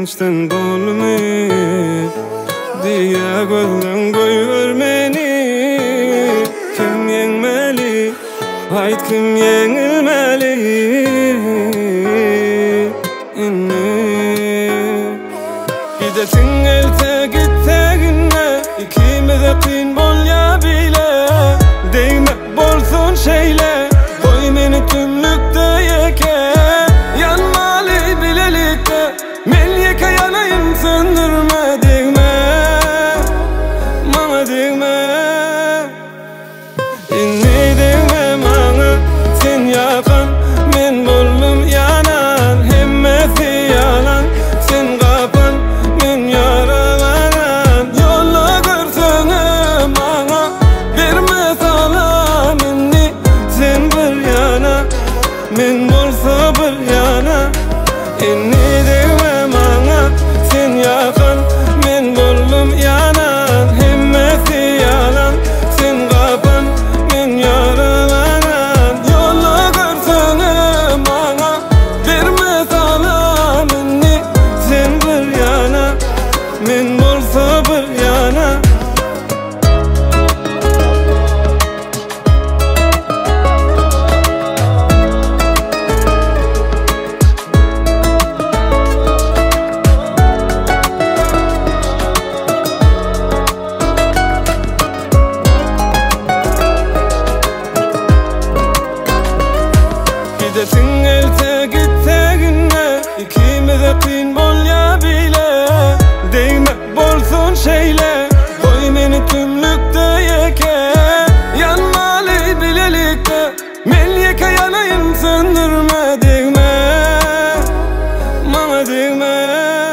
geçten bolmy diye gözden koyur meni. Kim yengmeli, hayt kim yengilmeli? Gidesin elte gitteginne, ikimiz de kıyın bol ya bile. Değme bolsun şeyle, koy meni tümlükte yeke. Yanmalı bilelikte, men yeke yanayım söndürme. Digme, bana digme. İnni digme bana, sen yakan, men boldum yanan. Hemmesi yalan, sen kapan, men yaralanan. Yolla görsene bana, verme salam inni. Sen bir yana, men bolsa bir yana. İnni digme bana, sen yakan, men boldum yanan. Hemmesi yalan, sen kapan, men yaralanan. Yolla görsene bana, verme salam inni. Sen bir yana, men bolsa bir yana. Gidesin elte gitteginne, ikimiz de kıyın bol ya bile. Değme bolsun şeyle, koy meni tümlükte yeke. Yanmalı bilelikte, men yeke yanayım söndürme. Digme, bana digme.